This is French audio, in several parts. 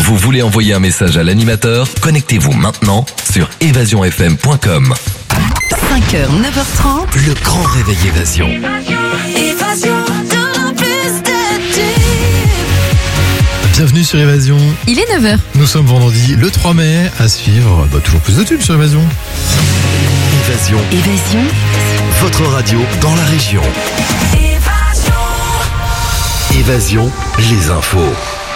Vous voulez envoyer un message à l'animateur? Connectez-vous maintenant sur évasionfm.com. 5h, 9h30, le grand réveil Évasion. Bienvenue sur Évasion. Il est 9h. Nous sommes vendredi le 3 mai. À suivre, toujours plus de tubes sur Évasion. Évasion, votre radio dans la région. Évasion, les infos.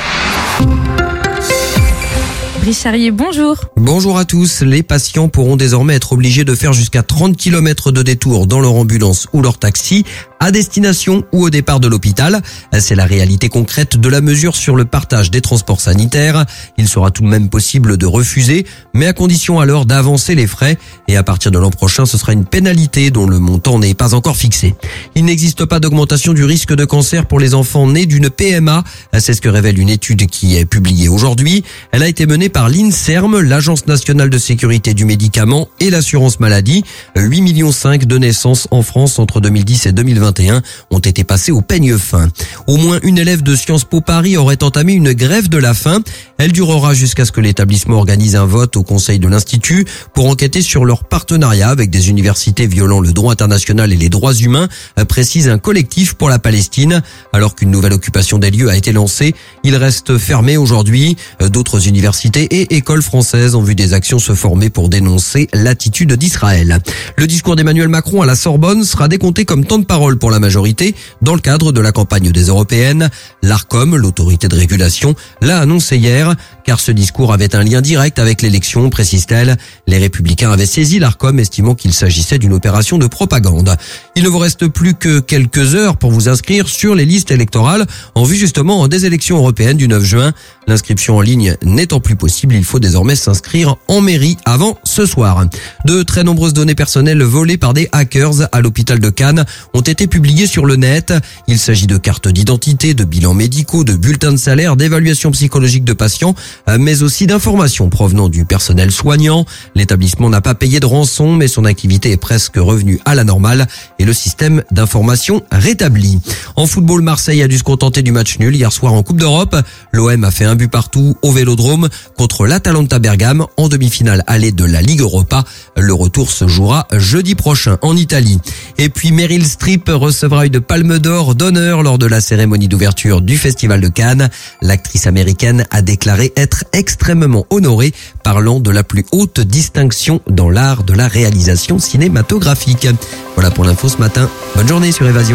Brice Charrier, bonjour. Bonjour à tous. Les patients pourront désormais être obligés de faire jusqu'à 30 km de détour dans leur ambulance ou leur taxi, à destination ou au départ de l'hôpital. C'est la réalité concrète de la mesure sur le partage des transports sanitaires. Il sera tout de même possible de refuser, mais à condition alors d'avancer les frais. Et à partir de l'an prochain, ce sera une pénalité dont le montant n'est pas encore fixé. Il n'existe pas d'augmentation du risque de cancer pour les enfants nés d'une PMA. C'est ce que révèle une étude qui est publiée aujourd'hui. Elle a été menée par l'INSERM, l'Agence nationale de sécurité du médicament et l'assurance maladie. 8,5 millions de naissances en France entre 2010 et 2021 ont été passées au peigne fin. Au moins une élève de Sciences Po Paris aurait entamé une grève de la faim. Elle durera jusqu'à ce que l'établissement organise un vote au conseil de l'Institut pour enquêter sur leur partenariat avec des universités violant le droit international et les droits humains, précise un collectif pour la Palestine. Alors qu'une nouvelle occupation des lieux a été lancée, il reste fermé aujourd'hui. D'autres universités et écoles françaises ont vu des actions se former pour dénoncer l'attitude d'Israël. Le discours d'Emmanuel Macron à la Sorbonne sera décompté comme temps de parole pour la majorité dans le cadre de la campagne des européennes. L'ARCOM, l'autorité de régulation, l'a annoncé hier, car ce discours avait un lien direct avec l'élection, précise-t-elle. Les Républicains avaient saisi l'ARCOM, estimant qu'il s'agissait d'une opération de propagande. Il ne vous reste plus que quelques heures pour vous inscrire sur les listes électorales en vue justement des élections européennes du 9 juin. L'inscription en ligne n'étant plus possible, il faut désormais s'inscrire en mairie avant ce soir. De très nombreuses données personnelles volées par des hackers à l'hôpital de Cannes ont été publiées sur le net. Il s'agit de cartes d'identité, de bilans médicaux, de bulletins de salaire, d'évaluations psychologiques de patients, mais aussi d'informations provenant du personnel soignant. L'établissement n'a pas payé de rançon, mais son activité est presque revenue à la normale et le système d'information rétabli. En football, Marseille a dû se contenter du match nul hier soir en Coupe d'Europe. L'OM a fait un but partout au Vélodrome contre l'Atalanta Bergame en demi-finale allée de la Ligue Europa. Le retour se jouera jeudi prochain en Italie. Et puis Meryl Streep recevra une palme d'or d'honneur lors de la cérémonie d'ouverture du Festival de Cannes. L'actrice américaine a déclaré être extrêmement honorée, parlant de la plus haute distinction dans l'art de la réalisation cinématographique. Voilà pour l'info ce matin. Bonne journée sur Évasion.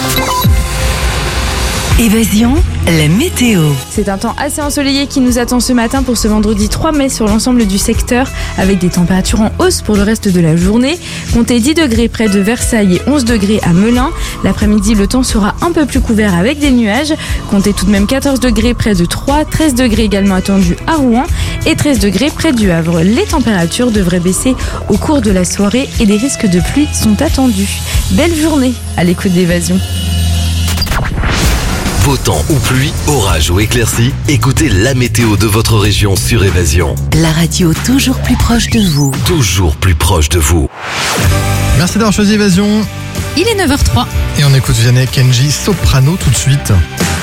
Évasion, la météo. C'est un temps assez ensoleillé qui nous attend ce matin pour ce vendredi 3 mai sur l'ensemble du secteur, avec des températures en hausse pour le reste de la journée. Comptez 10 degrés près de Versailles et 11 degrés à Melun. L'après-midi, le temps sera un peu plus couvert avec des nuages. Comptez tout de même 14 degrés près de Troyes, 13 degrés également attendus à Rouen et 13 degrés près du Havre. Les températures devraient baisser au cours de la soirée et des risques de pluie sont attendus. Belle journée à l'écoute d'Évasion. Beau temps ou pluie, orage ou éclaircie, écoutez la météo de votre région sur Évasion. La radio toujours plus proche de vous. Toujours plus proche de vous. Merci d'avoir choisi Évasion. Il est 9h03. Et on écoute Vianney Kenji Soprano tout de suite.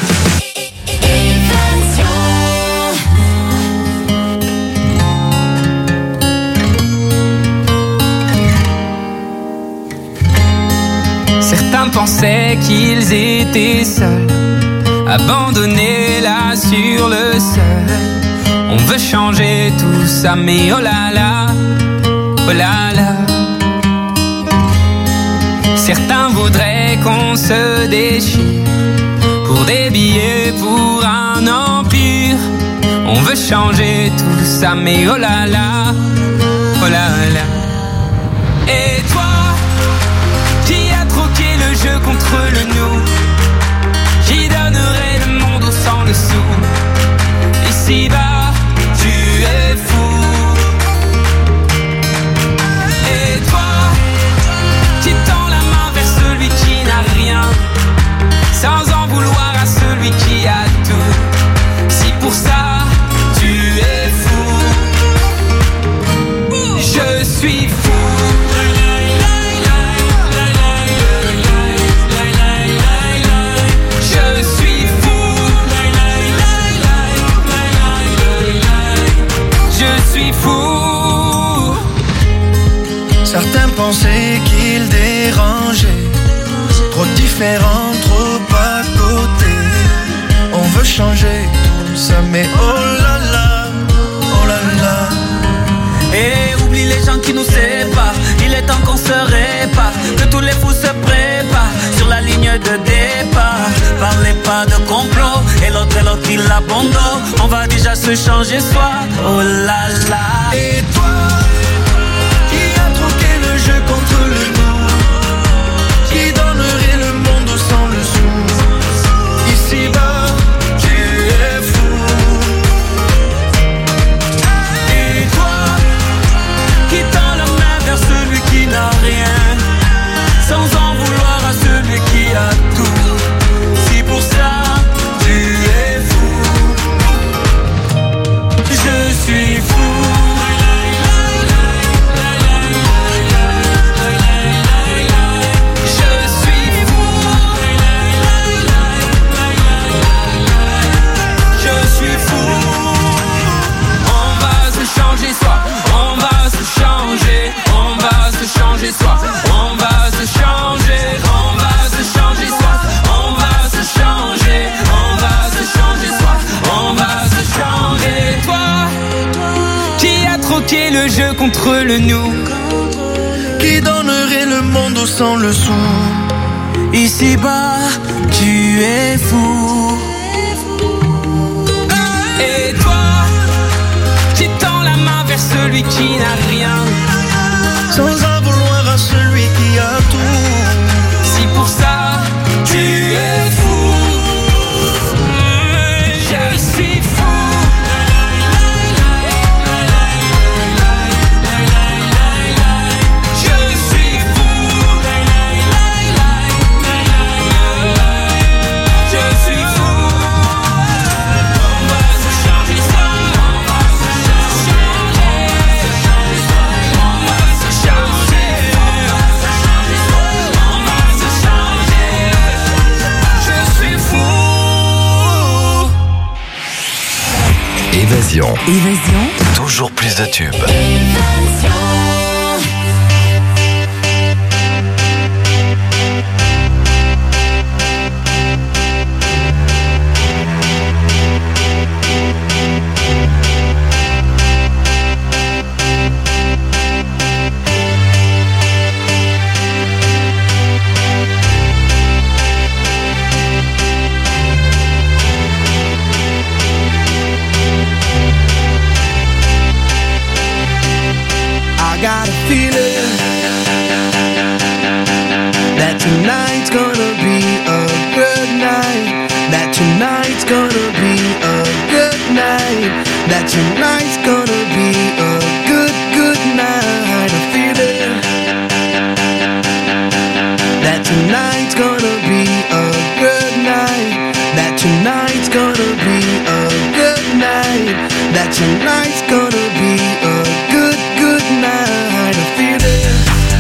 Certains pensaient qu'ils étaient seuls, abandonnés là sur le seuil. On veut changer tout ça, mais oh là là, oh là là. Certains voudraient qu'on se déchire pour des billets, pour un empire. On veut changer tout ça, mais oh là là, oh là là. Et toi, qui a troqué le jeu contre le nous, qui donnerait le monde au sang le sou. Ici-bas, tu es fou. Et toi, qui tend la main vers celui qui n'a rien, sans en vouloir à celui qui a tout. Si pour ça, tu es fou, je suis fou. Je suis fou. différents, trop à côté. On veut changer tout ça, mais oh là là, oh là là. Et oublie les gens qui nous séparent, il est temps qu'on se répare, que tous les fous se préparent sur la ligne de départ. Parlez pas de complot, et l'autre il abandonne. On va déjà se changer soi, oh là là. Et toi, qui a troqué le jeu contre le nous, qui donnerait le monde sans le sou. Ici-bas, tu es fou. Et toi, qui tend la main vers celui qui n'a rien, sans en vouloir à celui qui a tout. Si pour ça, tu es fou. Je suis fou. Changer soi, on va se changer, on va se changer soi, on va se changer, on va se changer soi, on va se changer. Toi, qui a troqué le jeu contre le nous, qui donnerait le monde sans le sou. Ici-bas, tu es fou. Et toi, qui tend la main vers celui qui n'a rien, sans en vouloir à celui qui a tout. Si pour ça, tu es fou. Je suis fou. Je suis fou. Je suis fou. On va se changer ça. On va se changer. On va se changer. On va se changer. Je suis fou. Évasion. Évasion, Toujours plus de tubes. I got a feeling that tonight's gonna be a good night. That tonight's gonna be a good night. That tonight's gonna be a good night. A feeling that tonight's gonna be a good night. That tonight's gonna be a good night. That tonight's gonna be a good night. A feeling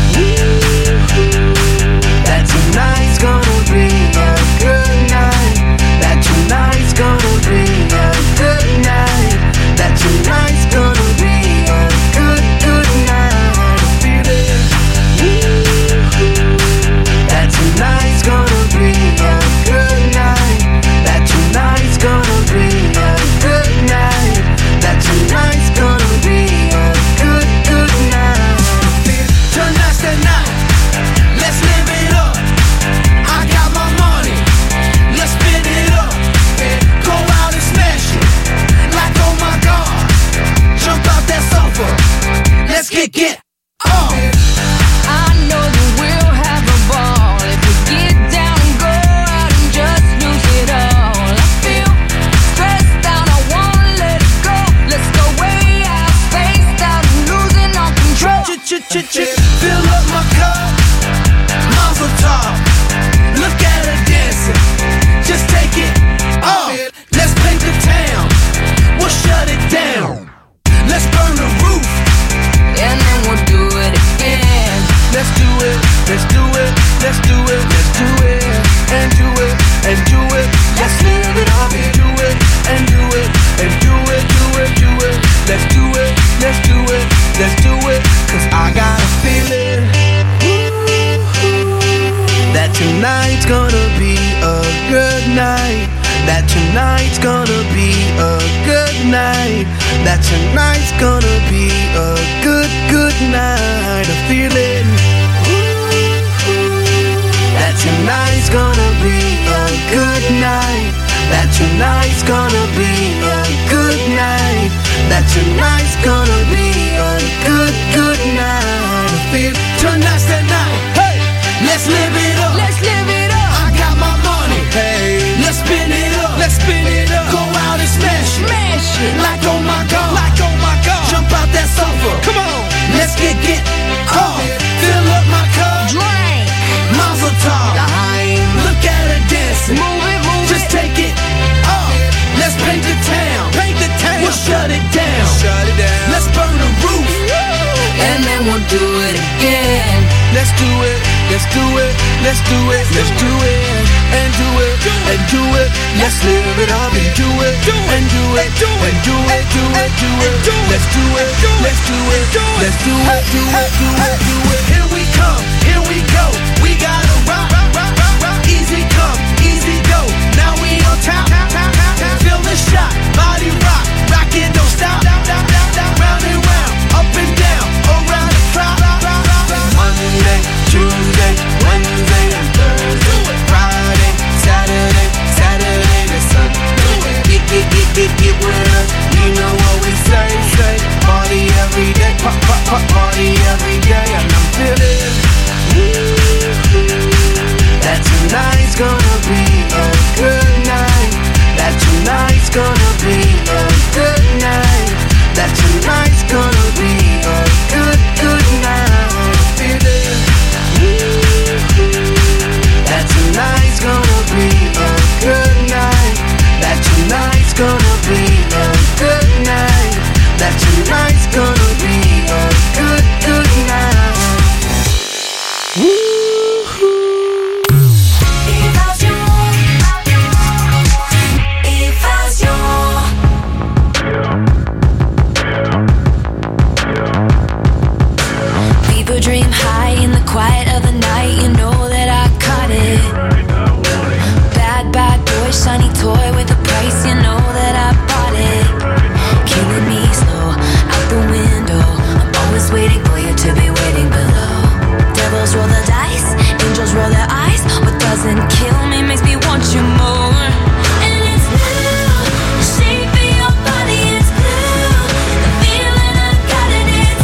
that tonight's gonna be a good night. That tonight's gonna be a good night. That tonight tonight's gonna be a good night. That tonight's gonna be a good, good night. A feeling that tonight's gonna be a good night. That tonight's gonna be a good night. That tonight's gonna be a good, good night. I feel tonight's the night. Hey, let's live it up. Let's live it up. I got my money. Hey, let's spin it up. Let's spin it up. Go out and smash it. Smash it. Like oh my god. Like oh my god. Jump out that sofa. Come on. Let's get off. Fill up my cup. Drink. Mazel tov. Look at her dancing. Move it, move just it. Just take it off. Let's paint the town. Paint the town. We'll shut it down. Shut it down. Let's burn the roof. And then we'll do it again. Let's do it. Let's do it. Let's do it. Let's do it. And do it. And do it. Let's live it up and do it. And do it. And do it. Do it. Do it. Let's do it. Let's do it. Let's do it. Do it. Do it. Do it. Here we come. Here we go. We gotta rock. Easy come. Easy go. Now we on top. Feel the shot. Body rock. Rock it. Don't stop. Round and round. Up and down. Around the clock. Monday, Tuesday, Wednesday, and Thursday. Friday, Saturday to Sunday. Get with us. You know what we say. Party every day. Party every day. And I'm feeling that tonight's gonna be a good night. That tonight's gonna be a good night. That tonight's gonna be a good, good night. Feeling that tonight's gonna be a good night. That tonight's gonna be a good night. That tonight's gonna be a good, good night. Dream high in the quiet of the night. You know that I caught it. Bad, bad boy, shiny toy with a price. You know that I bought it. Killing me slow, out the window. I'm always waiting for you to be waiting below. Devils roll the dice, angels roll their eyes. What doesn't kill me makes me want you more. And it's blue, the shape of your body is blue. The feeling I got it is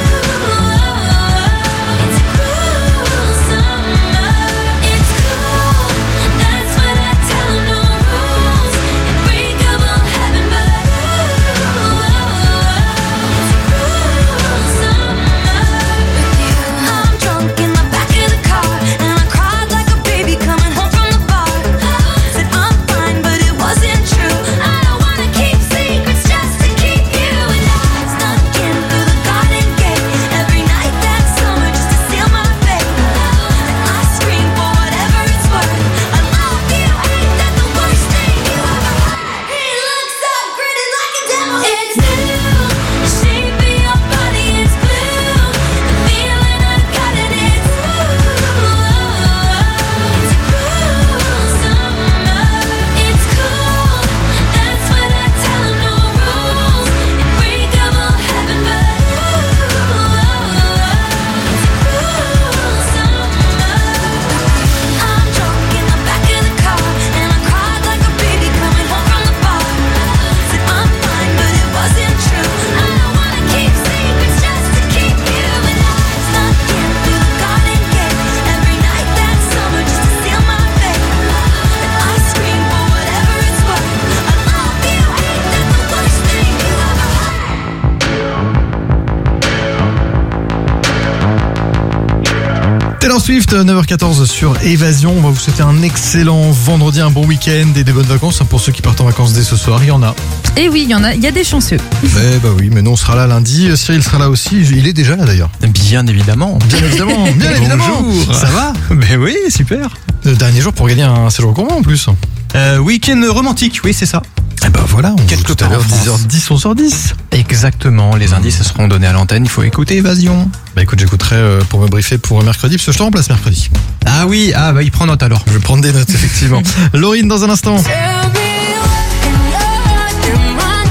Taylor Swift, 9h14 sur Évasion. On va vous souhaiter un excellent vendredi, un bon week-end et des bonnes vacances. Pour ceux qui partent en vacances dès ce soir, il y en a. Et oui, il y a des chanceux. Bah oui, mais nous on sera là lundi. Cyril sera là aussi. Il est déjà là d'ailleurs. Bien évidemment. Bien évidemment. Bien évidemment. Bonjour. Ça va? Ben oui, super. Le dernier jour pour gagner un séjour gourmand en plus. Week-end romantique, oui c'est ça. Et ben voilà, on quelque tout à l'heure 10h10, 11h10. Exactement, les indices seront donnés à l'antenne, il faut écouter Évasion. Bah écoute, j'écouterai pour me briefer pour mercredi, parce que je te remplace mercredi. Ah oui, il prend note alors. Je vais prendre des notes, effectivement. Laurine dans un instant. Tell me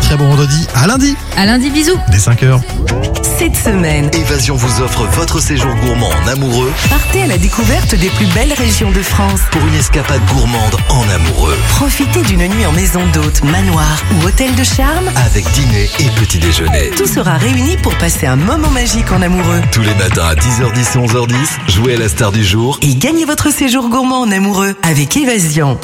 très bon vendredi. À lundi, À lundi, bisous. dès 5h. Cette semaine, Évasion vous offre votre séjour gourmand en amoureux partez à la découverte des plus belles régions de France. pour une escapade gourmande en amoureux. Profitez d'une nuit en maison d'hôte, manoir ou hôtel de charme. Avec dîner et petit déjeuner. Tout sera réuni pour passer un moment magique en amoureux. Tous les matins à 10h10 et 11h10, jouez à la star du jour. Et gagnez votre séjour gourmand en amoureux avec Évasion.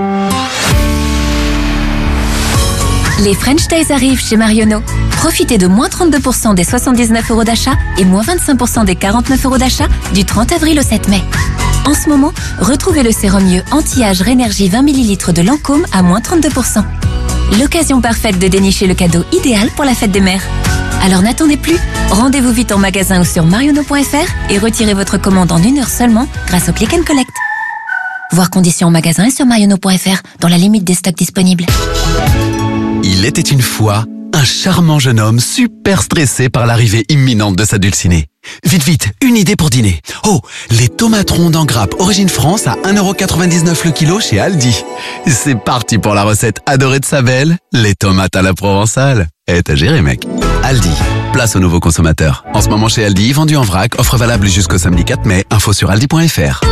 Les French Days arrivent chez Marionneau. Profitez de moins 32% des 79 € d'achat et moins 25% des 49 € d'achat du 30 avril au 7 mai. En ce moment, retrouvez le sérum mieux anti-âge Rénergie 20 ml de Lancôme à moins 32%. L'occasion parfaite de dénicher le cadeau idéal pour la fête des mères. Alors n'attendez plus, rendez-vous vite en magasin ou sur marionneau.fr et retirez votre commande en 1 heure seulement grâce au Click and Collect. Voir conditions en magasin et sur marionneau.fr dans la limite des stocks disponibles. Il était une fois un charmant jeune homme super stressé par l'arrivée imminente de sa dulcinée. Vite, vite, une idée pour dîner. Oh, les tomates rondes en grappe Origine France à 1,99 € le kilo chez Aldi. C'est parti pour la recette adorée de sa belle, les tomates à la provençale. T'as géré, mec. Aldi, place aux nouveaux consommateurs. En ce moment chez Aldi, vendu en vrac, offre valable jusqu'au samedi 4 mai, info sur aldi.fr.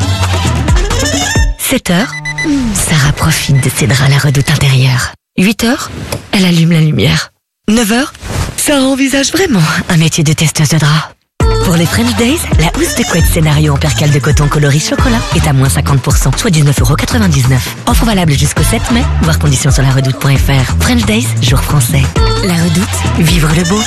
7h, Sarah profite de ses draps à la redoute intérieure. 8h, elle allume la lumière. 9h, Sarah envisage vraiment un métier de testeuse de draps. Pour les French Days, la housse de couette scénario en percale de coton coloris chocolat est à moins 50%, soit 19,99 €. Offre valable jusqu'au 7 mai, voir conditions sur laredoute.fr. French Days, jour français. La Redoute, vivre le beau.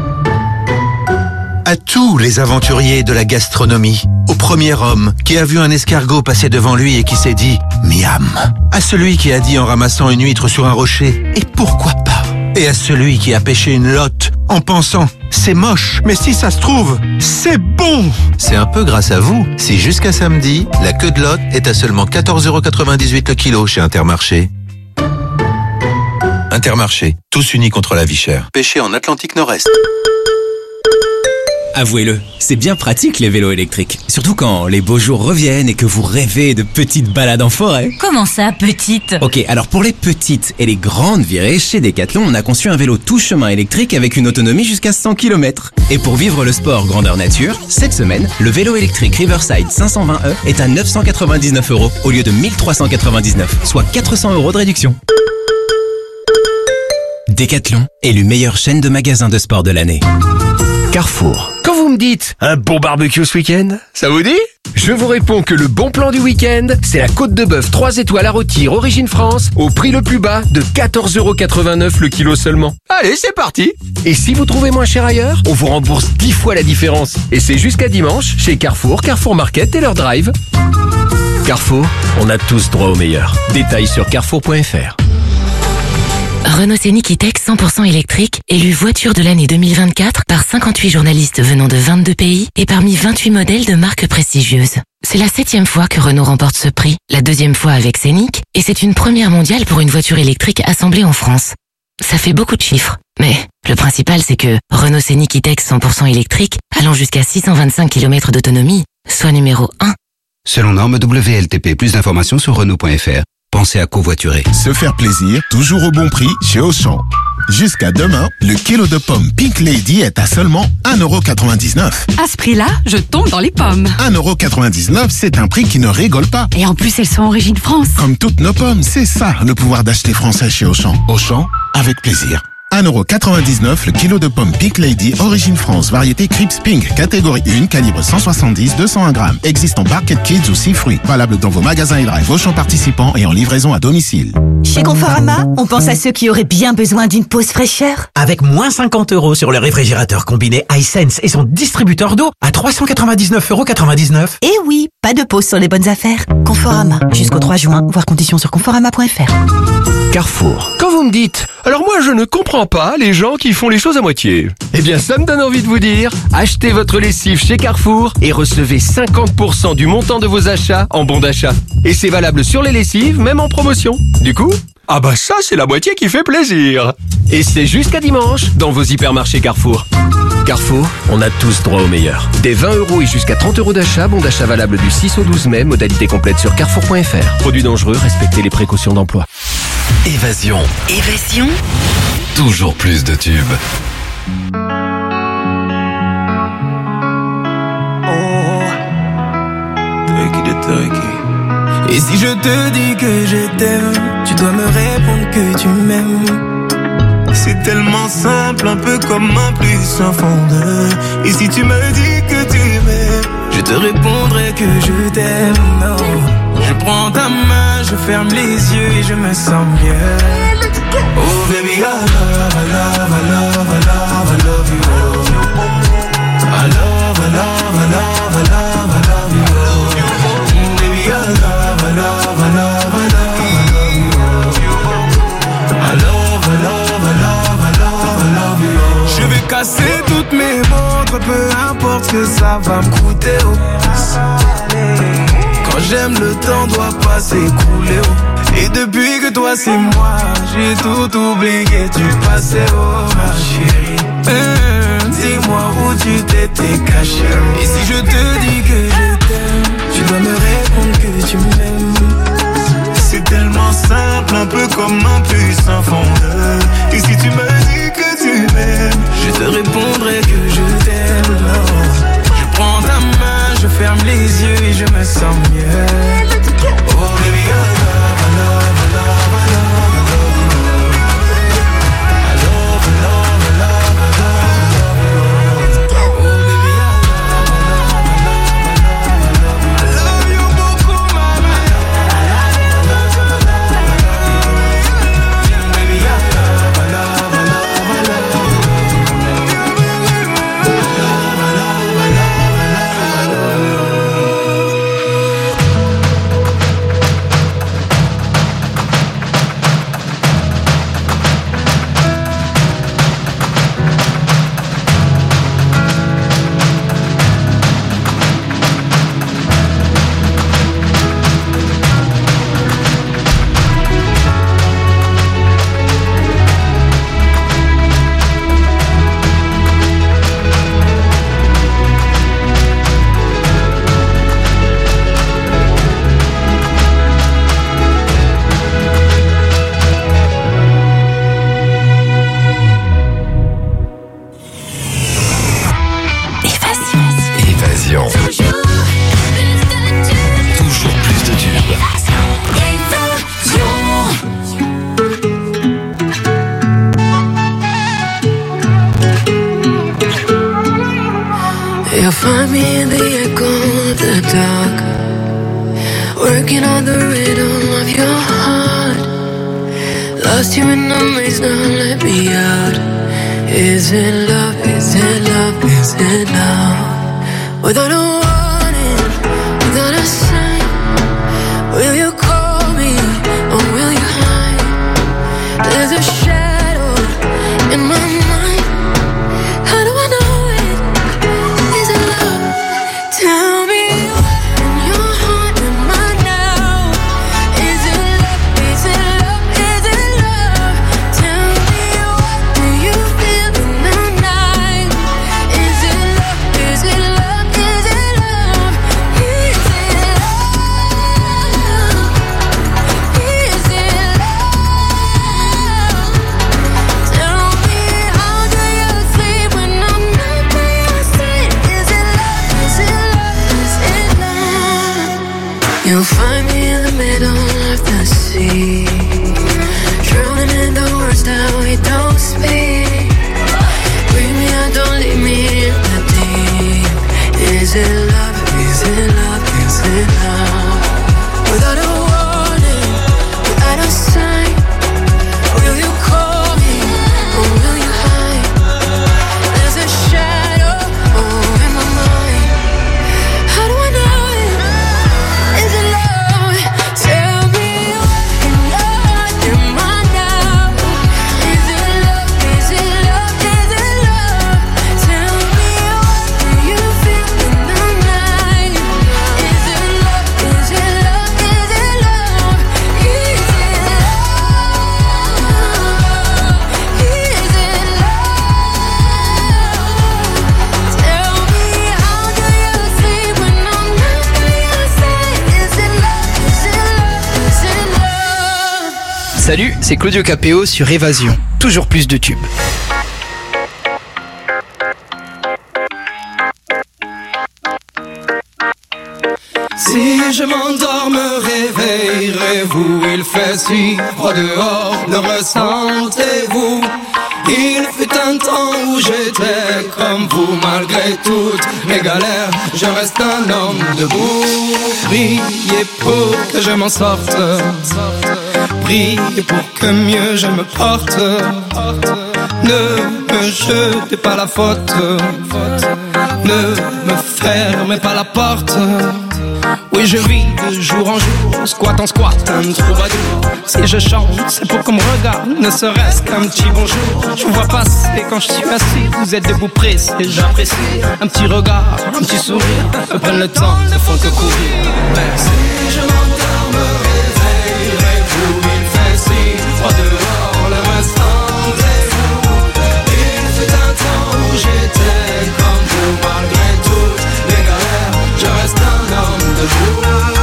À tous les aventuriers de la gastronomie, au premier homme qui a vu un escargot passer devant lui et qui s'est dit « Miam », à celui qui a dit en ramassant une huître sur un rocher « Et pourquoi pas ?» et à celui qui a pêché une lotte en pensant « C'est moche, mais si ça se trouve, c'est bon !» C'est un peu grâce à vous si jusqu'à samedi, la queue de lotte est à seulement 14,98 € le kilo chez Intermarché. Intermarché, tous unis contre la vie chère. Pêché en Atlantique Nord-Est. Avouez-le, c'est bien pratique les vélos électriques. Surtout quand les beaux jours reviennent et que vous rêvez de petites balades en forêt. Comment ça, petite? Ok, alors pour les petites et les grandes virées, chez Decathlon, on a conçu un vélo tout chemin électrique avec une autonomie jusqu'à 100 km. Et pour vivre le sport grandeur nature, cette semaine, le vélo électrique Riverside 520e est à 999 € au lieu de 1399, soit 400 € de réduction. Decathlon, élu meilleure chaîne de magasins de sport de l'année. Carrefour. Quand vous me dites un bon barbecue ce week-end, ça vous dit? Je vous réponds que le bon plan du week-end, c'est la côte de bœuf 3 étoiles à rôtir Origine France au prix le plus bas de 14,89 € le kilo seulement. Allez, c'est parti! Et si vous trouvez moins cher ailleurs, on vous rembourse 10 fois la différence. Et c'est jusqu'à dimanche chez Carrefour, Carrefour Market et leur drive. Carrefour, on a tous droit au meilleur. Détails sur carrefour.fr. Renault Scénic E-Tech 100% électrique, élu voiture de l'année 2024 par 58 journalistes venant de 22 pays et parmi 28 modèles de marques prestigieuses. C'est la 7e fois que Renault remporte ce prix, la 2e fois avec Scénic, et c'est une première mondiale pour une voiture électrique assemblée en France. Ça fait beaucoup de chiffres, mais le principal c'est que Renault Scénic E-Tech 100% électrique, allant jusqu'à 625 km d'autonomie, soit numéro 1. Selon norme WLTP, plus d'informations sur Renault.fr. Pensez à covoiturer. Se faire plaisir, toujours au bon prix chez Auchan. Jusqu'à demain, le kilo de pommes Pink Lady est à seulement 1,99 €. À ce prix-là, je tombe dans les pommes. 1,99 €, c'est un prix qui ne rigole pas. Et en plus, elles sont Origine France. Comme toutes nos pommes, c'est ça, le pouvoir d'acheter français chez Auchan. Auchan, avec plaisir. 1,99 € le kilo de pommes Pink Lady Origine France, variété Crips Pink, catégorie 1, calibre 170-201 grammes. Existe en Barquette Kids ou 6 fruits. Valable dans vos magasins et drive Auchan participants et en livraison à domicile. Chez Conforama, on pense à ceux qui auraient bien besoin d'une pause fraîcheur. Avec moins 50 € sur le réfrigérateur combiné iSense et son distributeur d'eau à 399,99 €. Et oui, pas de pause sur les bonnes affaires. Conforama, jusqu'au 3 juin, voir conditions sur conforama.fr. Carrefour. Quand vous me dites « Alors moi je ne comprends pas les gens qui font les choses à moitié », eh bien ça me donne envie de vous dire, achetez votre lessive chez Carrefour et recevez 50% du montant de vos achats en bon d'achat. Et c'est valable sur les lessives, même en promotion. Du coup, ah bah ça c'est la moitié qui fait plaisir. Et c'est jusqu'à dimanche dans vos hypermarchés Carrefour. Carrefour, on a tous droit au meilleur. Des 20 € et jusqu'à 30 € d'achat, bon d'achat valable du 6 au 12 mai, modalité complète sur carrefour.fr. Produits dangereux, respectez les précautions d'emploi. Évasion. Évasion toujours plus de tubes. Et si je te dis que je t'aime, tu dois me répondre que tu m'aimes. C'est tellement simple, un peu comme un plus sans fondeur. Et si tu me dis que tu m'aimes, je te répondrai que je t'aime. Non. Je prends ta main, je ferme les yeux et je me sens mieux. Oh baby, I love, I love, I love, I love, I love you. I love, I love, I love, I love, I love you. Baby, I love, I love, I love, I love, I love you. I love, I love, I love, I love, I love you. Je vais casser toutes mes montres, peu importe ce que ça va me coûter. Quand j'aime, le temps doit pas s'écouler. Et depuis que toi c'est moi, j'ai tout oublié, tu passais, oh ma chérie. Dis-moi où tu t'étais caché. Et si je te dis que je t'aime, tu dois me répondre que tu m'aimes. C'est tellement simple, un peu comme un puissant fondeur. Et si tu me dis que tu m'aimes, je te répondrai que je t'aime. Non. Je prends ta main, je ferme les yeux et je me sens mieux. Oh baby, I love, I love, I love, I love, I love you. I love, I love, I love, I love, I love you. Oh baby, I love, I love, I love, I love, I love you beaucoup, mama. I love, I love, I love, I love you. Baby, I love, I love, I love, I love you. Évasion. Toujours plus de tubes. You'll find me in the echo of the dark, working on the rhythm of your heart. Lost you in the maze, now let me out. Is it love, is it love, is it love? Without a warning, without a sign, will you call me or will you hide? There's a shadow in my mind. How do I know it? Is it love? Tell me what in your heart am I now? Is it love? Is it love? Is it love? Tell me what do you feel in the night? Is it love? Is it love? Is it Salut, c'est Claudio Capéo sur Évasion. Toujours plus de tubes. Si je m'endors, me réveillerez-vous? Il fait si froid dehors, le ressentez-vous? Il fut un temps où j'étais comme vous, malgré toutes mes galères, je reste un homme debout. Priez pour que je m'en sorte, priez pour que mieux je me porte. Ne me jetez pas la faute, ne me fermez pas la porte. Oui, je vis de jour en jour, squat en squat, un troubadour. Si je chante, c'est pour qu'on me regarde, ne serait-ce qu'un petit bonjour. Je vous vois passer quand je suis assis, vous êtes debout pressé, j'apprécie. Un petit regard, un petit sourire, me prennent le temps, ne font que courir. Merci. Si je m'endors, me réveillerez-vous? Il fait si froid dehors, le ressentez-vous? Il fut un temps où j'étais comme vous, malgré toutes les galères, je reste un homme debout.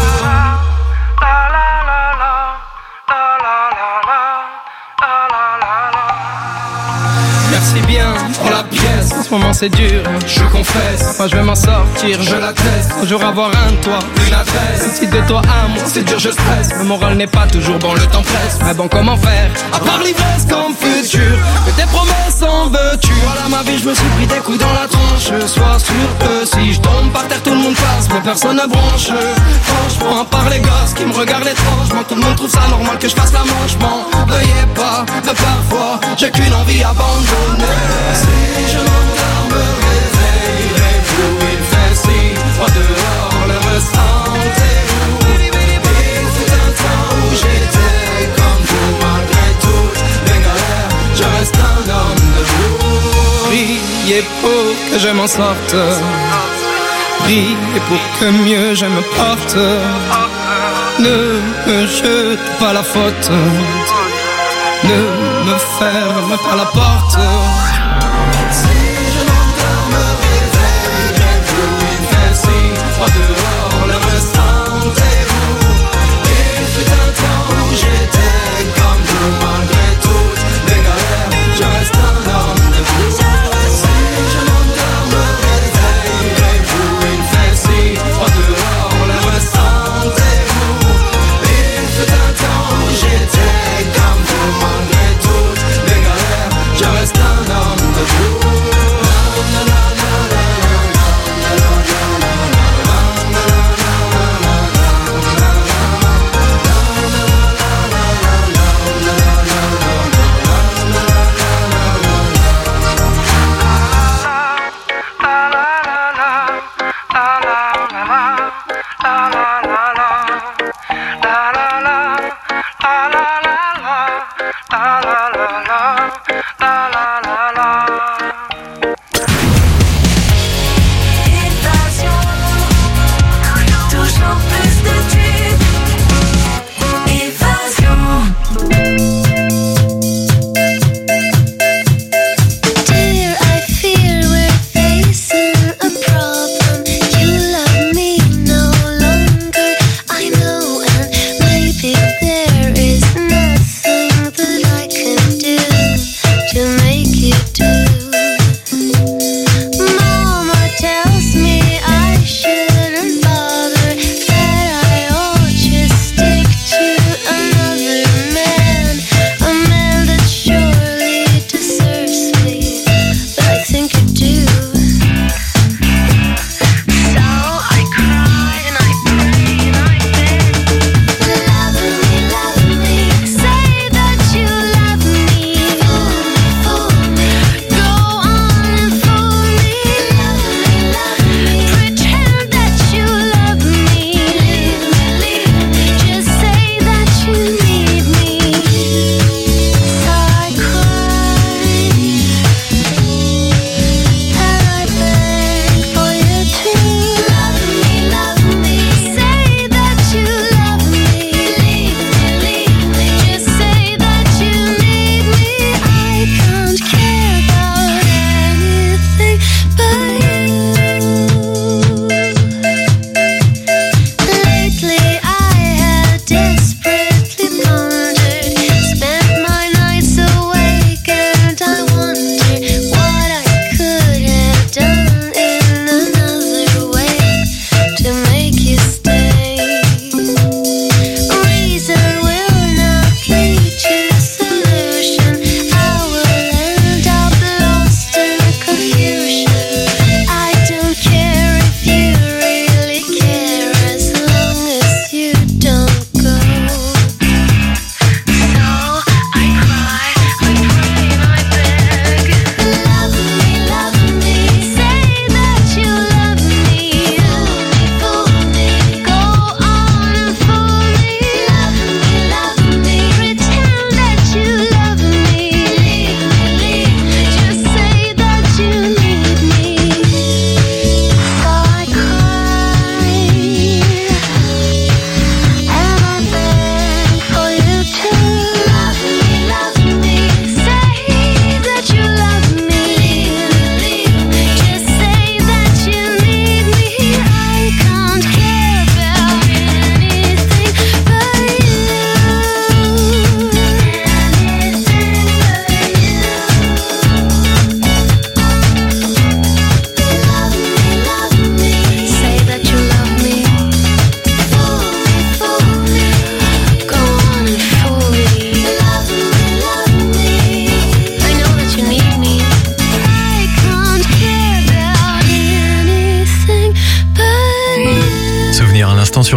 Merci bien pour la pièce, en ce moment c'est dur, je confesse. Moi je vais m'en sortir, je l'atteste. Un jour avoir un toit, une adresse. Si de toi à moi c'est dur, je stresse. Le moral n'est pas toujours bon, le temps presse. Mais bon, comment faire, à part l'ivresse comme futur? Que tes promesses en veux-tu? Voilà ma vie, je me suis pris des coups dans la tronche. Sois sûr que si je tombe par terre, tout le monde passe, mais personne ne bronche. Franchement, à part les gosses qui me regardent étrangement, tout le monde trouve ça normal que je fasse la manche. M'en veuillez pas, mais parfois j'ai qu'une envie abandonnée. Si je m'endors, me réveillerez-vous? Il fait si froid dehors, le ressentez-vous? Il fut un temps où j'étais comme vous, malgré toutes les galères, je reste un homme debout. Priez pour que je m'en sorte, priez pour que mieux je me porte. Ne me jete pas la faute, ne me ferme pas la porte. Si je m'endors, me réveillerez-vous? Il fait si froid dehors, le ressentez-vous? Il fut un temps où j'étais comme vous, malgré toutes les galères, je reste un homme debout. Si je m'endors, me réveillerez-vous? Il fait si froid dehors, le ressentez-vous? Il fut un temps où j'étais comme vous, malgré toutes les galères, je reste un homme.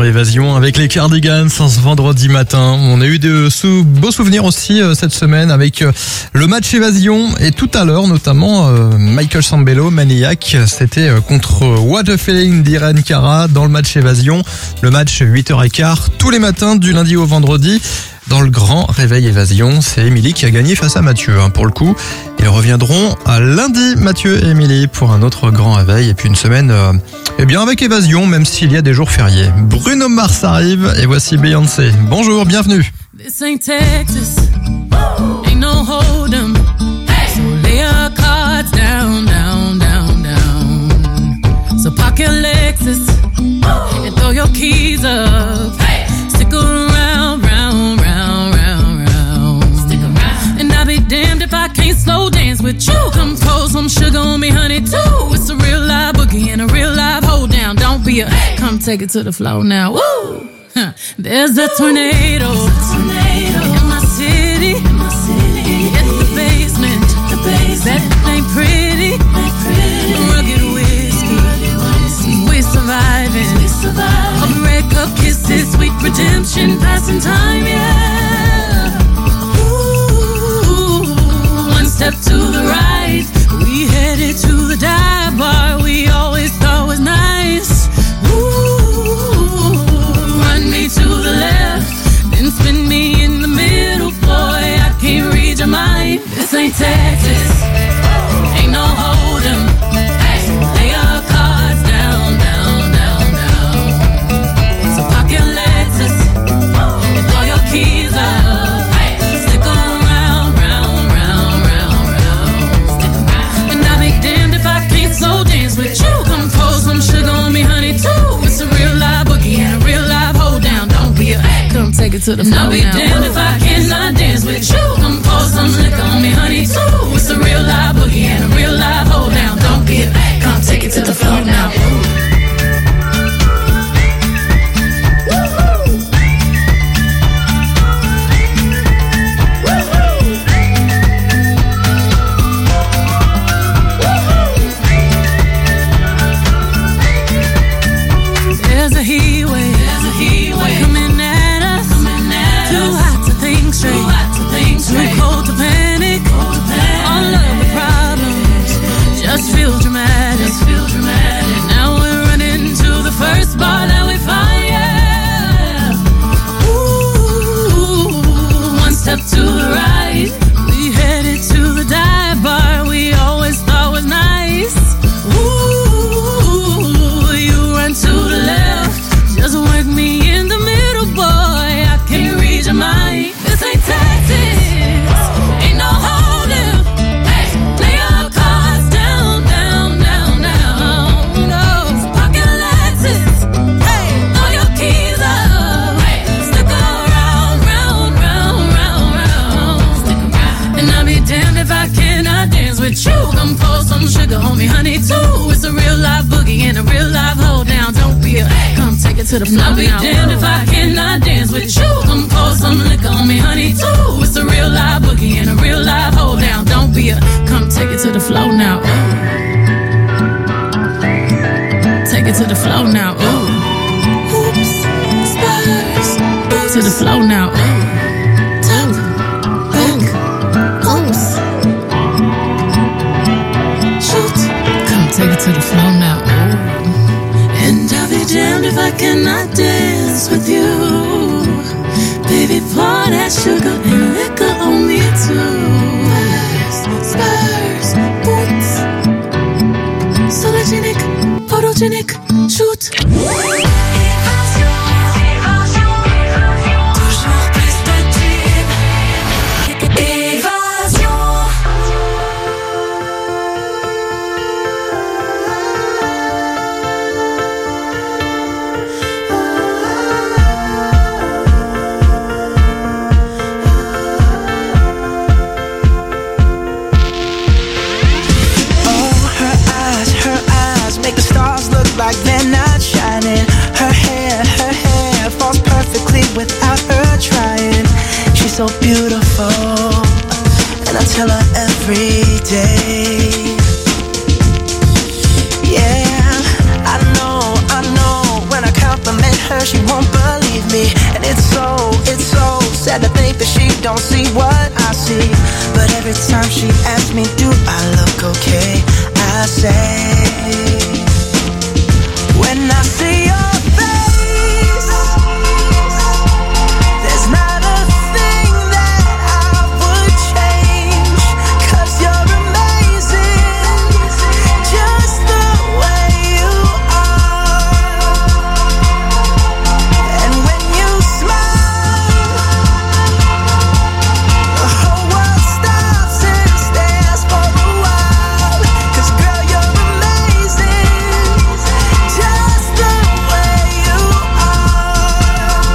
sur Évasion avec les Cardigans ce vendredi matin. On a eu de beaux souvenirs aussi cette semaine avec le match Évasion et tout à l'heure notamment Michael Sambello, Maniac, c'était contre What a Feeling d'Irene Cara dans le match Évasion. Le match 8h15 tous les matins du lundi au vendredi. Dans le grand réveil Évasion, c'est Émilie qui a gagné face à Mathieu. Pour le coup, ils reviendront à lundi, Mathieu et Émilie, pour un autre grand réveil. Et puis une semaine, avec Évasion, même s'il y a des jours fériés. Bruno Mars arrive et voici Beyoncé. Bonjour, bienvenue. This ain't Texas, ain't no hold'em. So lay your cards down, down, down, down. So park your Lexus and throw your keys up. Stick around, round, round, round, round. Stick around. And I'll be damned if I can't slow dance with you. Come pour some sugar on me, honey, too. It's a real live boogie and a real live hold down. Don't be come take it to the floor now. Woo! There's a tornado in my city. It's the basement. That ain't pretty. Rugged whiskey. We're surviving. All the red cup kisses, sweet redemption, passing time, yeah. Ooh, one step to the right, we headed to the dive bar we always thought was nice. Ooh, run me to the left, then spin me in the middle, boy, I can't read your mind. This ain't Texas, ain't no hold'em. Lay your cards down, down, down, down. So park your Lexus and throw your keys up. Stick around, round, round, round, round. Stick around. And I'll be damned if I can't slow dance with you. Come pour some sugar on me, honey, too. It's a real live boogie and a real live hold down. Don't be come take it to the floor. I'll be damned if I cannot dance with you. Come pour some liquor on me, honey, too. It's a real live boogie and a real live hold down. Don't be come take it to the floor now. There's a heat wave coming at us. Too hot to think straight, too cold to panic. All of the problems just feel dramatic. Now we're running to the first bar that we find, yeah. Ooh, one step to the right, we headed to the dive bar we always thought was nice. Ooh, you run to the left, just work me in the middle, boy, I can't read your mind. This ain't Texas, ain't no hold'em. Lay your cards down, down, down, down. No, pocket Lexus, throw your keys up. Stick around, round, round, round, round. Stick around. And I'll be damned if I cannot dance with you. Come pour some sugar on me, honey, too. It's a real live boogie and a real live hold down. Don't be come take it to the floor. I'll be damned if I cannot dance with you. Come pour some liquor on me, honey, too. It's a real live boogie and a real live hold down. Don't be come take it to the floor now. Take it to the floor now. Ooh. Oops, spurs. To the floor now. Top, back, oops. Shoot, come take it to the floor now. And I'll be damned if I cannot dance with you. Baby, pour that sugar and liquor on me too. Spurs, boots. Sologenic, photogenic, shoot. Toujours plus de tubes. Évasion. Her eyes make the stars look like they're not shining. Her hair falls perfectly without her trying. She's so beautiful, and I tell her every day. Yeah, I know when I compliment her her, she won't believe me. And it's so sad to think that she don't see what I see. But every time she asks me, do I look okay? I say, when I see your face, there's not a thing that I would change. 'Cause you're amazing, just the way you are. And when you smile, the whole world stops and stares for a while. 'Cause girl, you're amazing, just the way you are.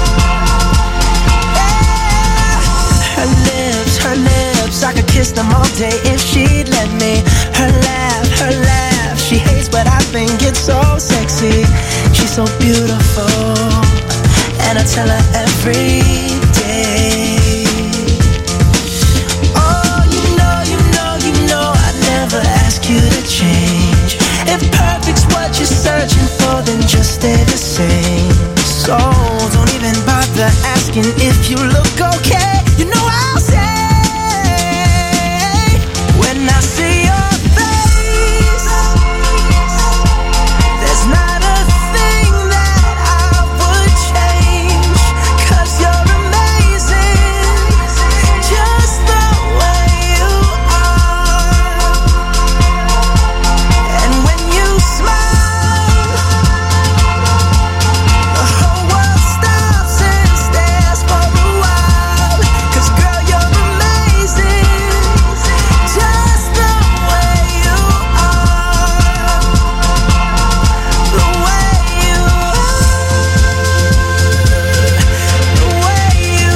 Yeah. Her lips, I could kiss them all day if she'd let me. Her laugh, she hates but I think it's so sexy. She's so beautiful, and I tell her every day. Oh, you know, I'd never ask you to change. If perfect's what you're searching for, then just stay the same. So don't even bother asking if you look okay. You know I'll say, when I see your face, there's not a thing that I would change. 'Cause you're amazing, just the way you are. And when you smile, the whole world stops and stares for a while. 'Cause girl, you're amazing, just the way you are. The way you are. The way you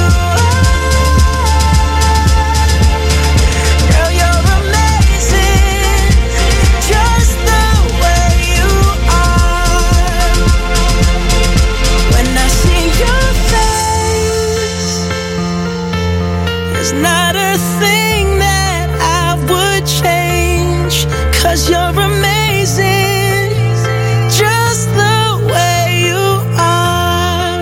are. Girl, you're amazing, just the way you are. When I see your face, there's not a thing that I would change. 'Cause you're amazing, just the way you are.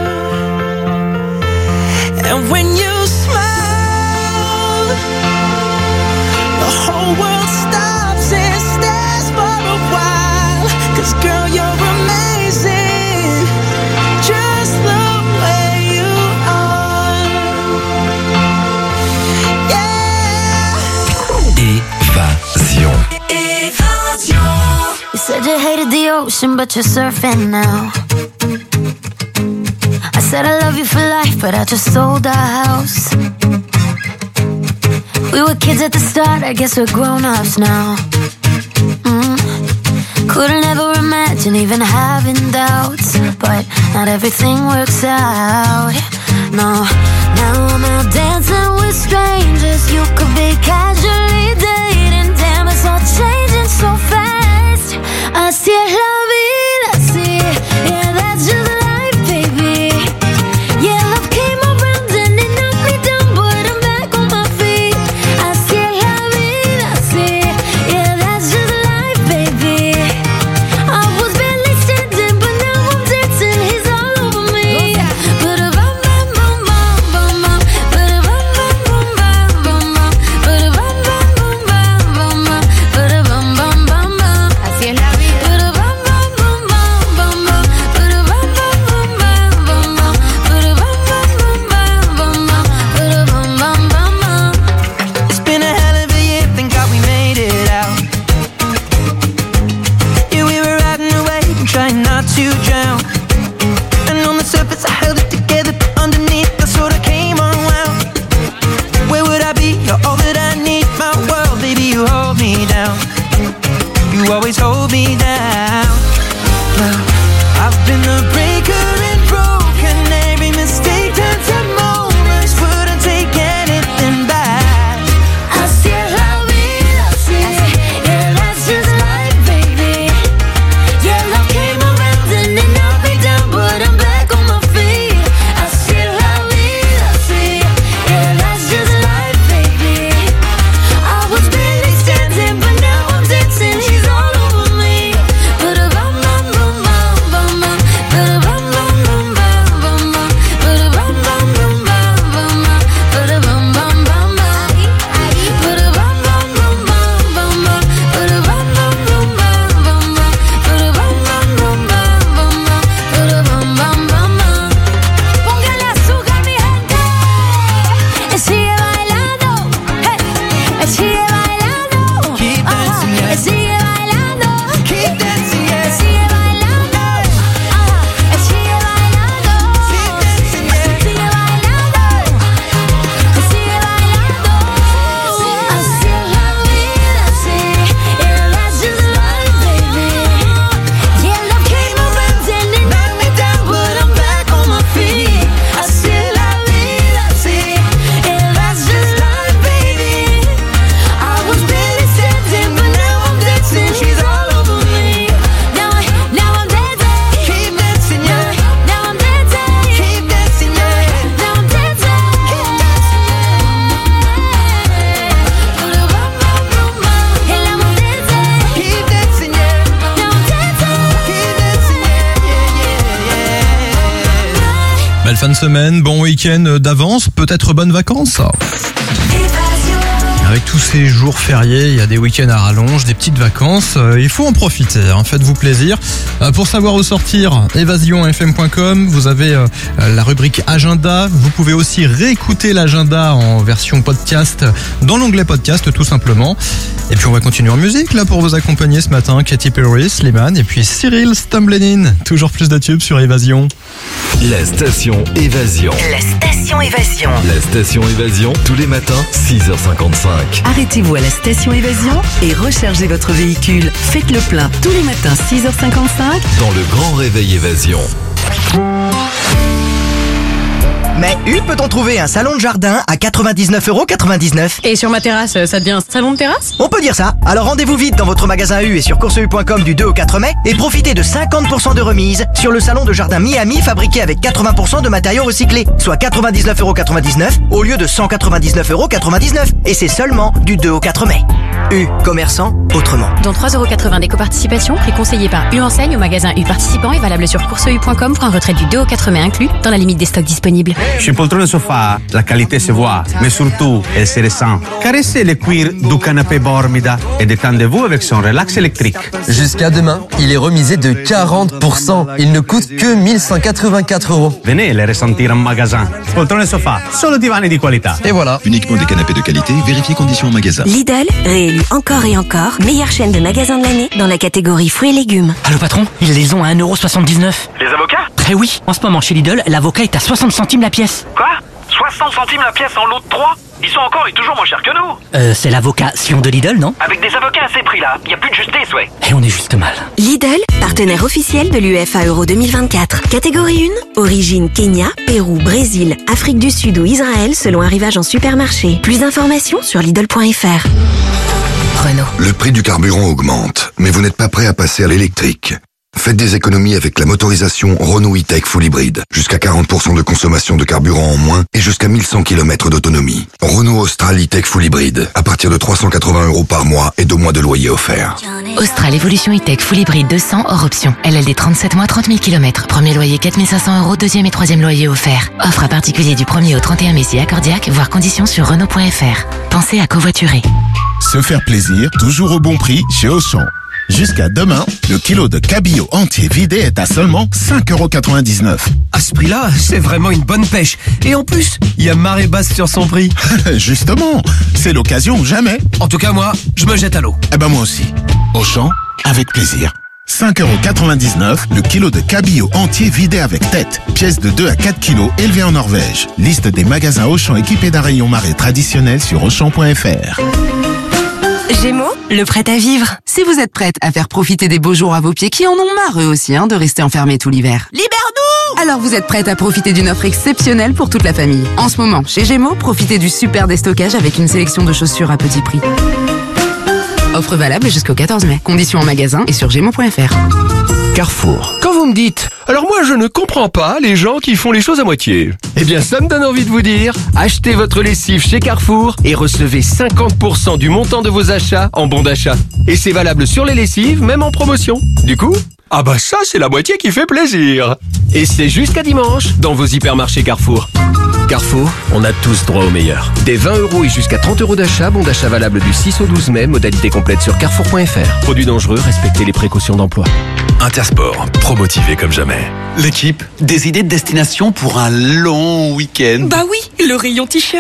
And when you smile, the whole world stops and stares for a while. 'Cause girl, you're amazing, just the way you are. Évasion. You said you hated the ocean, but you're surfing now. I said I love you for life, but I just sold our house. We were kids at the start, I guess we're grown-ups now. Couldn't ever imagine even having doubts, but not everything works out. No, now I'm out dancing with strangers. You could be casually dating. Damn, it's all changing so fast. Así es la vida, sí. Yeah, that's just life, baby. Yeah, love came around and it knocked me down, but I'm back on my feet. Así es la vida, sí. Yeah, that's just life, baby. I was barely standing, but now I'm dancing. He's all over me. But bum bum bum bum bum bum. sigue bailando, hey, sigue bailando, Keep dancing, yeah. sigue bailando, Keep dancing, yeah. sigue bailando, sigue bailando, Keep dancing, yeah. sigue bailando, sigue bailando. Así es la vida, sí, and that's just life, baby. Yeah, love came around and it knocked me down, but I'm back on my feet. Así es la vida, sí, and that's just life, baby. I was barely standing, but now I'm dancing. She's all over me. Now I'm dancing. Keep dancing, yeah. Now I'm dancing. Keep dancing, yeah. Now I'm dancing. Keep dancing, yeah. Keep dancing, yeah. Belle fin de semaine, bon week-end d'avance, peut-être bonnes vacances. Avec tous ces jours fériés, il y a des week-ends à rallonge, des petites vacances, il faut en profiter, hein, faites-vous plaisir. Pour savoir où sortir, évasionfm.com, vous avez la rubrique agenda, vous pouvez aussi réécouter l'agenda en version podcast dans l'onglet podcast tout simplement. Et puis on va continuer en musique là pour vous accompagner ce matin, Katy Perry, Slimane et puis Cyril Stumblenin, toujours plus de tubes sur Évasion. La station Évasion. La station Évasion. La station Évasion, tous les matins, 6h55. Arrêtez-vous à la station Évasion et rechargez votre véhicule. Faites le plein tous les matins 6h55. Dans le grand réveil Évasion. Mais où peut-on trouver un salon de jardin à 99,99 €? Et sur ma terrasse, ça devient un salon de terrasse? On peut dire ça. Alors rendez-vous vite dans votre magasin U et sur courseu.com du 2 au 4 mai et profitez de 50% de remise sur le salon de jardin Miami fabriqué avec 80% de matériaux recyclés, soit 99,99 € au lieu de 199,99 €. Et c'est seulement du 2 au 4 mai. U, commerçant autrement. Dont 3,80 € d'éco-participation, prix conseillé par U Enseigne au magasin U participant et valable sur courseu.com pour un retrait du 2 au 4 mai inclus dans la limite des stocks disponibles. Chez Poltrone Sofa, la qualité se voit, mais surtout, elle se ressent. Caressez le cuir du canapé Bormida et détendez-vous avec son relax électrique. Jusqu'à demain, il est remisé de 40%. Il ne coûte que 1184 €. Venez le ressentir en magasin. Poltrone Sofa, solo divani di qualità. Et voilà. Uniquement des canapés de qualité, vérifiez conditions en magasin. Lidl, réélu encore et encore, meilleure chaîne de magasins de l'année dans la catégorie fruits et légumes. Allô patron, ils les ont à 1,79 €. Les avocats? Eh oui, en ce moment chez Lidl, l'avocat est à 60 centimes la pièce. Quoi? 60 centimes la pièce en lot de 3? Ils sont encore et toujours moins chers que nous. C'est l'avocat Sion de Lidl, non? Avec des avocats à ces prix-là, y a plus de justice, ouais. Et on est juste mal. Lidl, partenaire officiel de l'UEFA Euro 2024. Catégorie 1, origine Kenya, Pérou, Brésil, Afrique du Sud ou Israël selon arrivage en supermarché. Plus d'informations sur Lidl.fr. Renault. Le prix du carburant augmente, mais vous n'êtes pas prêt à passer à l'électrique. Faites des économies avec la motorisation Renault E-Tech Full Hybrid. Jusqu'à 40% de consommation de carburant en moins et jusqu'à 1100 km d'autonomie. Renault Austral E-Tech Full Hybrid. À partir de 380 € par mois et 2 mois de loyer offert. Austral Evolution E-Tech Full Hybrid 200 hors option. LLD 37 mois, 30 000 km. Premier loyer 4 500 €, deuxième et troisième loyer offert. Offre à particulier du 1er au 31 mai si accordiaque, voire conditions sur Renault.fr. Pensez à covoiturer. Se faire plaisir, toujours au bon prix chez Auchan. Jusqu'à demain, le kilo de cabillaud entier vidé est à seulement 5,99 €. À ce prix-là, c'est vraiment une bonne pêche. Et en plus, il y a marée basse sur son prix. Justement, c'est l'occasion ou jamais. En tout cas, moi, je me jette à l'eau. Eh ben moi aussi. Auchan, avec plaisir. 5,99 € le kilo de cabillaud entier vidé avec tête. Pièce de 2 à 4 kilos élevée en Norvège. Liste des magasins Auchan équipés d'un rayon marée traditionnel sur Auchan.fr. Gémeaux, le prêt à vivre. Si vous êtes prête à faire profiter des beaux jours à vos pieds qui en ont marre eux aussi de rester enfermés tout l'hiver. Libère-nous! Alors vous êtes prête à profiter d'une offre exceptionnelle pour toute la famille. En ce moment, chez Gémeaux, profitez du super déstockage avec une sélection de chaussures à petit prix. Offre valable jusqu'au 14 mai. Conditions en magasin et sur gémeaux.fr. Carrefour. Quand vous me dites, alors moi je ne comprends pas les gens qui font les choses à moitié. Eh bien ça me donne envie de vous dire, achetez votre lessive chez Carrefour et recevez 50% du montant de vos achats en bon d'achat. Et c'est valable sur les lessives, même en promotion. Du coup, ah bah ça c'est la moitié qui fait plaisir. Et c'est jusqu'à dimanche dans vos hypermarchés Carrefour. Carrefour, on a tous droit au meilleur. Des 20 € et jusqu'à 30 € d'achat, bon d'achat valable du 6 au 12 mai, modalité complète sur carrefour.fr. Produits dangereux, respectez les précautions d'emploi. Intersport, promotivé comme jamais. L'équipe, des idées de destination pour un long week-end. Bah oui, le rayon t-shirt.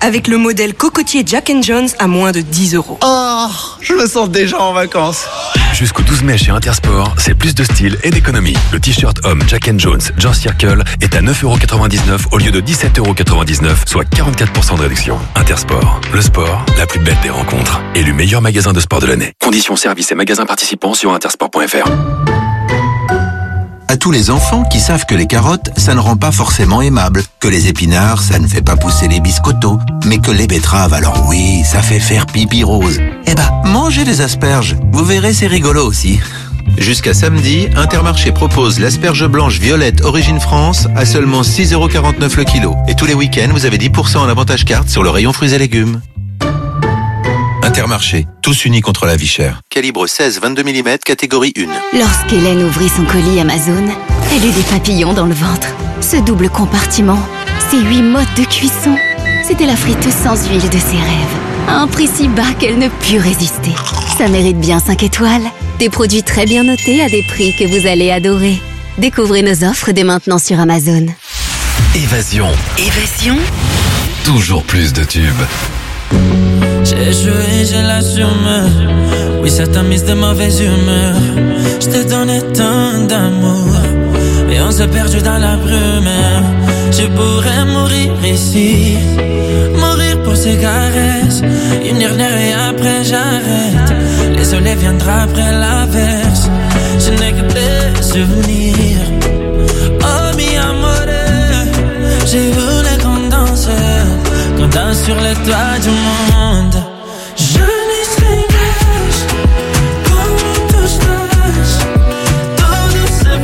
avec le modèle cocotier Jack & Jones à moins de 10 €. Oh, je me sens déjà en vacances. Jusqu'au 12 mai chez Intersport, c'est plus de style et d'économie. Le t-shirt homme Jack & Jones George Circle est à 9,99 € au lieu de 17,99 €, soit 44% de réduction. Intersport, le sport, la plus belle des rencontres. Élu meilleur magasin de sport de l'année. Conditions, services et magasins participants sur intersport.fr. À tous les enfants qui savent que les carottes, ça ne rend pas forcément aimable, que les épinards, ça ne fait pas pousser les biscottos, mais que les betteraves, alors oui, ça fait faire pipi rose. Eh ben, mangez des asperges, vous verrez, c'est rigolo aussi. Jusqu'à samedi, Intermarché propose l'asperge blanche violette Origine France à seulement 6,49 € le kilo. Et tous les week-ends, vous avez 10% en avantage carte sur le rayon fruits et légumes. Intermarché, tous unis contre la vie chère. Calibre 16-22 mm, catégorie 1. Lorsqu'Hélène ouvrit son colis Amazon, elle eut des papillons dans le ventre. Ce double compartiment, ces 8 modes de cuisson, c'était la friteuse sans huile de ses rêves. À un prix si bas qu'elle ne put résister. Ça mérite bien 5 étoiles. Des produits très bien notés à des prix que vous allez adorer. Découvrez nos offres dès maintenant sur Amazon. Évasion. Évasion. Toujours plus de tubes. J'ai joué, j'ai l'assumé. Oui, ça t'a mise de mauvaise humeur. Je t'ai donné tant d'amour et on s'est perdu dans la brume. Je pourrais mourir ici, mourir pour ces caresses. Une dernière et après j'arrête. Les soleils viendra après l'averse. Je n'ai que des souvenirs. Oh mi amore, j'ai voulu qu'on danse sur les toits du monde. Je n'y sais pas comment tout se passe. Todo se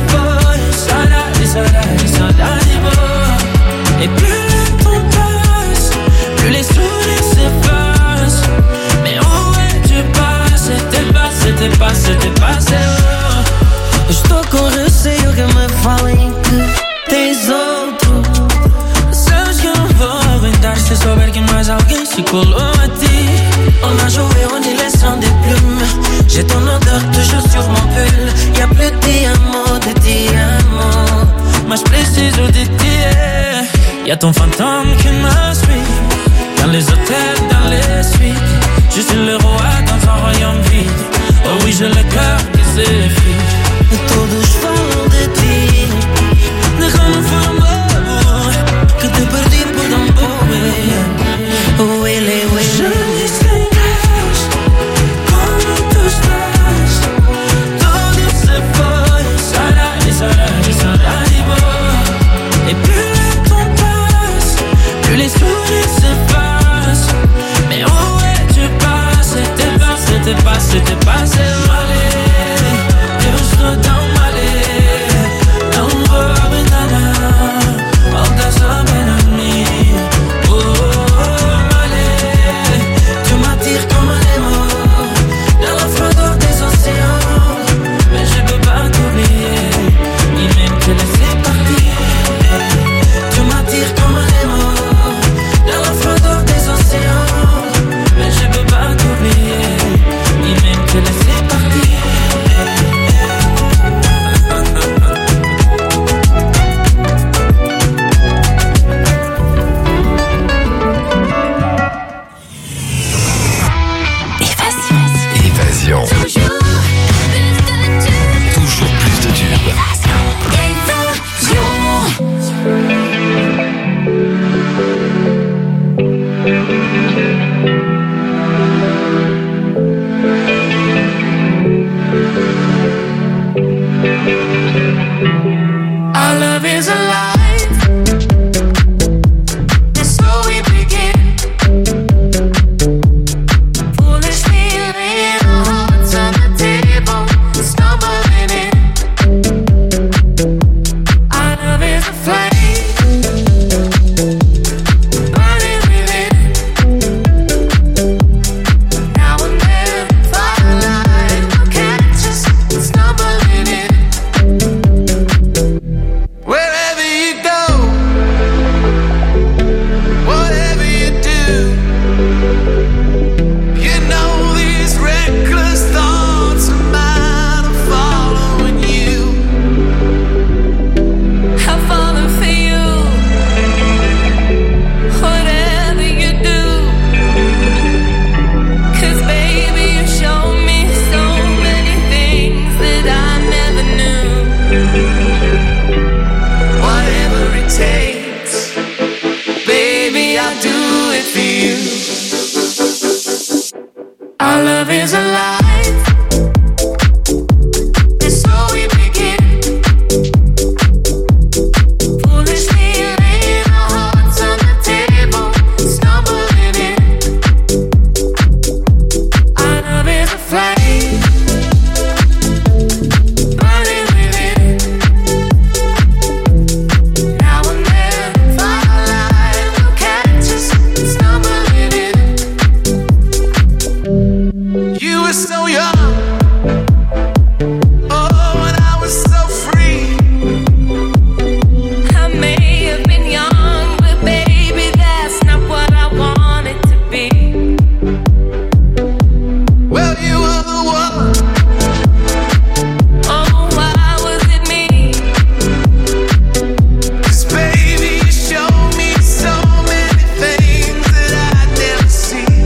passe, et plus le temps passe, plus les souvenirs s'effacent. Mais où es-tu passé? T'es passé, oh. Estou com receio que me falem que tens outro. Sabes que eu não vou aguentar se souber que mais alguém se colou a ti. On a joué, on dit les sons des plumes. J'ai ton odeur toujours sur mon pull. Y'a plus de diamants, mas preciso de ti. Y'a ton fantôme qui me suit dans les hôtels, dans les suites. Je suis le roi dans un royaume vide. Oh oui, j'ai le cœur qui s'effrite. E todos falam de ti. Déjame foi amor que te perdi por tão pouco. Oh, ele, je n'y sais pas comment tu estás. Todo se foi, et plus le temps passe, plus les souvenirs s'effacent. Mais où es-tu passé? T'es passé malé. Eu estou tão malé, tão boa ventana. Volta só bem a mim. Oh, malé, tu m'attires comme un aimant dans la froideur des océans. Mais je peux pas t'oublier, ni même te laisser partir. Tu m'attires comme un aimant dans la froideur des océans. Mais je peux pas t'oublier, ni même te laisser partir. Évasion. Toujours plus de tubes. Our love is alive, and so we begin. Foolishly laying our hearts on the table, stumbling in. Our love is a flame, burning within. is alive. And so we begin. Foolishly laying our hearts on the table, stumbling in. Our love is a flame, burning within. Now and then, firelight will catch us, stumbling in. You were so young, oh, and I was so free. I may have been young, but baby, that's not what I wanted to be. Well, you were the one. Oh, why was it me? 'Cause baby, you showed me so many things that I'd never seen.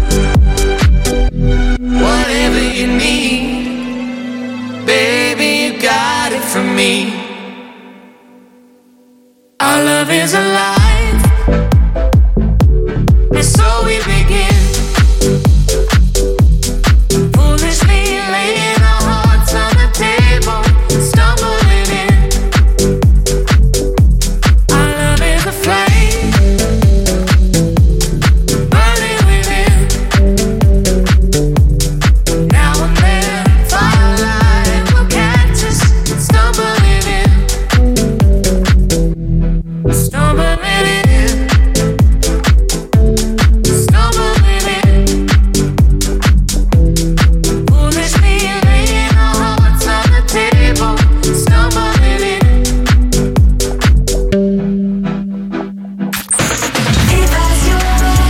Whatever you need, baby, you got it from me. Our love is alive, and so we begin. Foolishly laying our hearts on the table, stumbling in. Our love is a flame, burning within. Now and then, firelight will catch us, stumbling in. Stumbling in. Stumbling in. Foolishly laying our hearts on the table, stumbling in. Évasion.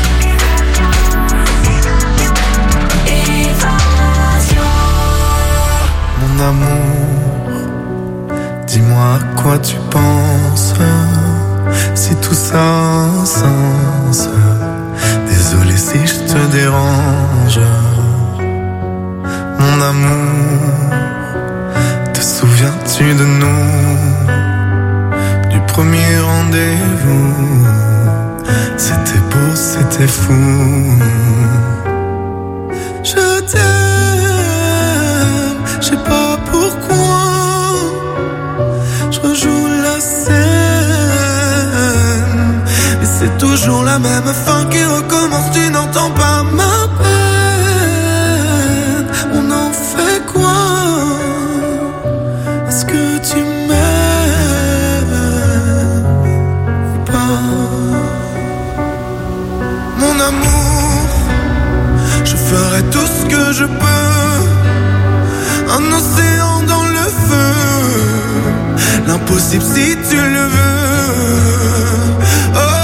Évasion. Mon amour, dis-moi à quoi tu penses, si tout ça a un sens. Désolé si je te dérange. Mon amour, te souviens-tu de nous, du premier rendez-vous? C'était beau, c'était fou. Je t'aime, je sais pas pourquoi. Je rejoue la scène, mais c'est toujours la même fin qui recommence. Tu n'entends pas ma peine. On en fait quoi? Est-ce que tu m'aimes ou pas? Mon amour, je ferai tout ce que je peux. Un océan dans le feu, l'impossible si tu le veux. Oh,